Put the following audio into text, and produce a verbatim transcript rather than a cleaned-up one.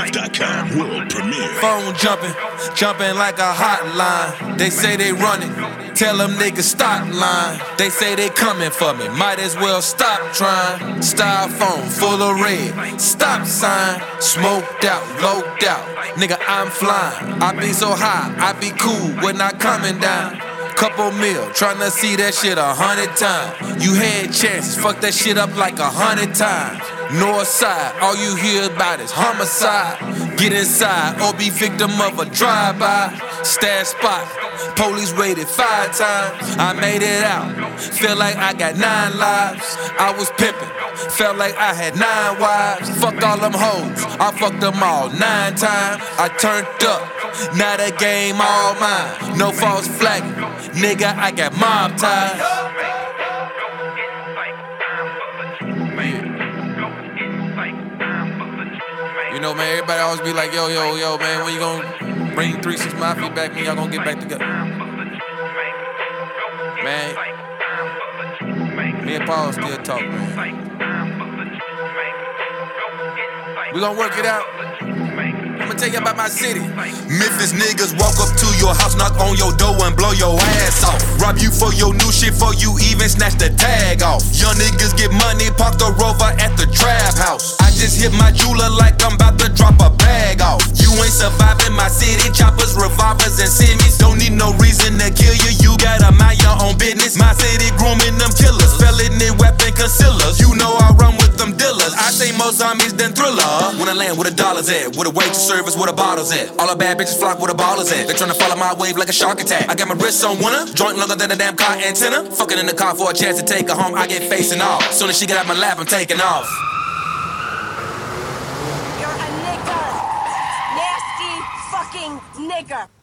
life dot com world premiere. Phone jumping, jumping like a hotline. They say they running, tell them niggas stop lying. They say they coming for me, might as well stop trying. Styrofoam full of red, stop sign. Smoked out, loped out, nigga I'm flying. I be so high, I be cool when I coming down. Couple mil, tryna see that shit a hundred times. You had chances, fuck that shit up like a hundred times. North side, all you hear about is homicide. Get inside or be victim of a drive-by. Stash spot, police raided five times. I made it out, feel like I got nine lives. I was pimping, felt like I had nine wives. Fuck all them hoes, I fucked them all nine times. I turned up, now the game all mine. No false flag, nigga, I got mob ties. You know, man, everybody always be like, yo, yo, yo, man, when you gonna bring three six Mafia back, when y'all gonna get back together? Man, me and Paul still talk, man. We gonna work it out. I'ma tell you about my city. Memphis niggas walk up to your house, knock on your door and blow your ass off. Rob you for your new shit, for you even snatch the tag off. Young niggas get money, park the Rover at the trap house. I just hit my jeweler like I'm about to drop a bag off. You ain't surviving my city, choppers, revolvers, and semis. Don't need no reason to kill you, you gotta mind your own business. My city grooming them killers, felony weapon concealers. You know I run with them dealers, I say more zombies than Thriller. When I land, where the dollars at? Where the wage service, where the bottles at? All the bad bitches flock where the ballers at. They tryna follow my wave like a shark attack. I got my wrists on winner, joint longer than a damn car antenna. Fucking in the car for a chance to take her home, I get facing off. Soon as she get out my lap, I'm taking off. You're a nigger. Nasty fucking nigger.